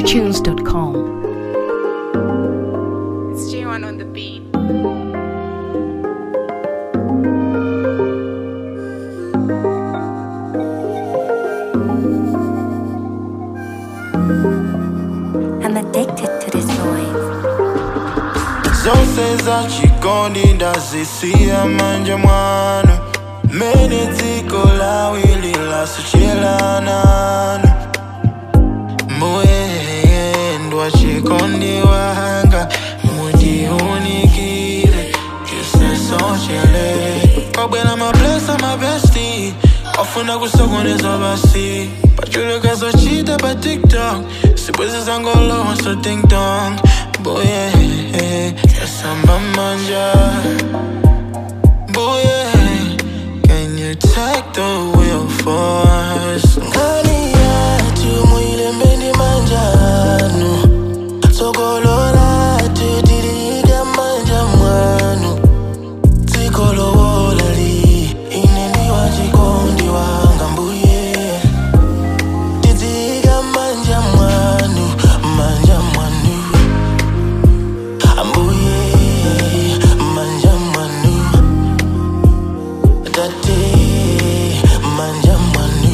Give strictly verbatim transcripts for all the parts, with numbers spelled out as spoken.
getatunes dot com. It's J one on the beat. I'm addicted to this noise. Zonse za chikondi ndazisiya manja mwanu mene dziko lawili lasuchelananu muyendwa chikondi wanga mujiunikire chisesochele kwabwela mablesa mabesti ofuna kusokoneza basi pachulukazo chita pa TikTok sibwezi zangolowa so ding dong boye yasamba manja boye can you take the wheel for us ngani yatu mwile mbendi manjanu sokolola tutiriga manja mwanu tikolowolali ineni wachikondi wanga mbuye titiga manja mwanu manja mwanu ambuye manja mwanu tate manja mwanu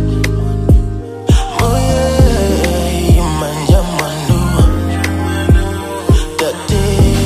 ambuye manja mwanu tate.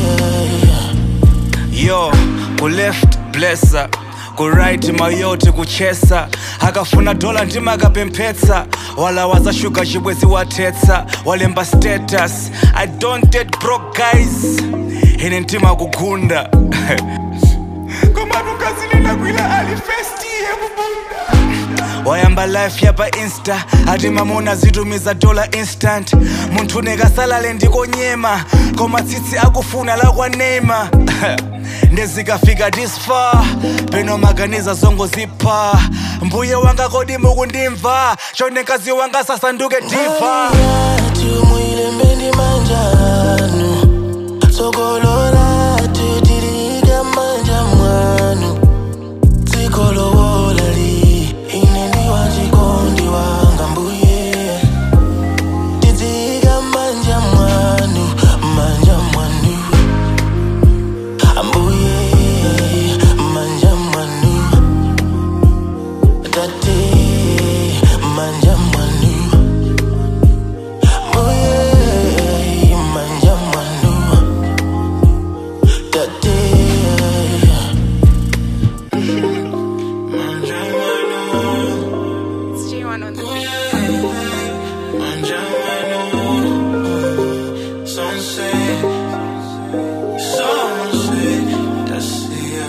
Yo, ku left blessa ku right mayote kuchesa akafuna dola ndima akapemphetsa wala wazashuka chibwezi watetsa walemba status I don't date broke guys ine ntima kugunda koma tukazilina kwila alifesti yebubunda wayamba life yapa insta ati mamona zitumiza dola instant munthu nekasalale ndikonyema koma tsitsi akufuna lakwa Neymar ndezikafika this far peno maganiza zongo zipha mbuye wanga kodi mukundimva chonekazi wanga sasanduke diva yatu mwile mbendi manjanu sokolola tutiriga manja mwanu tikolowolali ineni wachikondi wanga mbuye titiga manja mwanu manja mwanu ambuye manja mwanu tate manja mwanu ambuye manja mwanu tate manja mwanu It's J one on the beat. manja mwanu sonse sonse tasia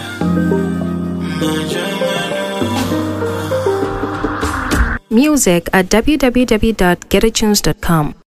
manja mwanu. Music at w w w dot getatunes dot com.